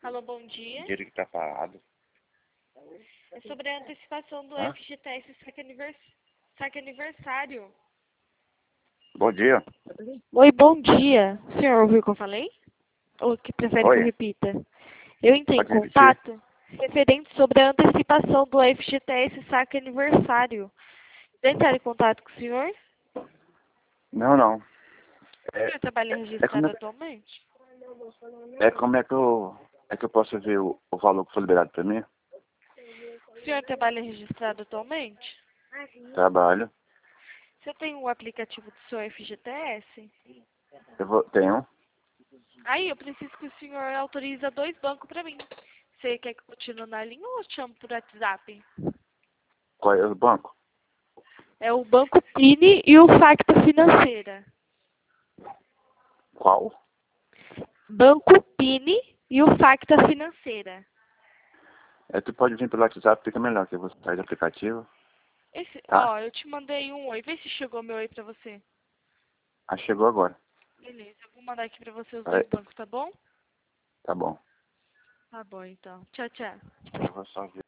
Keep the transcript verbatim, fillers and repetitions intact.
Alô, bom dia. Dinheiro que tá parado. É sobre a antecipação do Hã? F G T S saque, anivers... saque aniversário. Bom dia. Oi, bom dia. O senhor ouviu o que eu falei? Ou que prefere que eu Oi. repita? Eu entrei em Pode repetir? contato referente sobre a antecipação do F G T S saque aniversário. Já entraram em contato com o senhor? Não, não. O É, senhor trabalha é, é, registrado como é, atualmente? é como é que eu, é que eu posso ver o, o valor que foi liberado pra mim? O senhor trabalha registrado atualmente? Trabalho. Você tem o aplicativo do seu F G T S? Eu vou, tenho. Aí eu preciso que o senhor autorize dois bancos para mim. Você quer que eu continue na linha ou eu chamo por WhatsApp? Qual é o banco? É o Banco Pini e o Facta Financeira. Qual? Banco Pini e o Facta Financeira. É, tu pode vir pelo WhatsApp, fica melhor, que você faz o aplicativo. Esse, Tá? ó, eu te mandei um oi. Vê se chegou meu oi pra você. Ah, chegou agora. Beleza, eu vou mandar aqui pra você os Aí, dois bancos, tá bom? tá bom. Tá bom, então. Tchau, tchau. Eu vou só ver.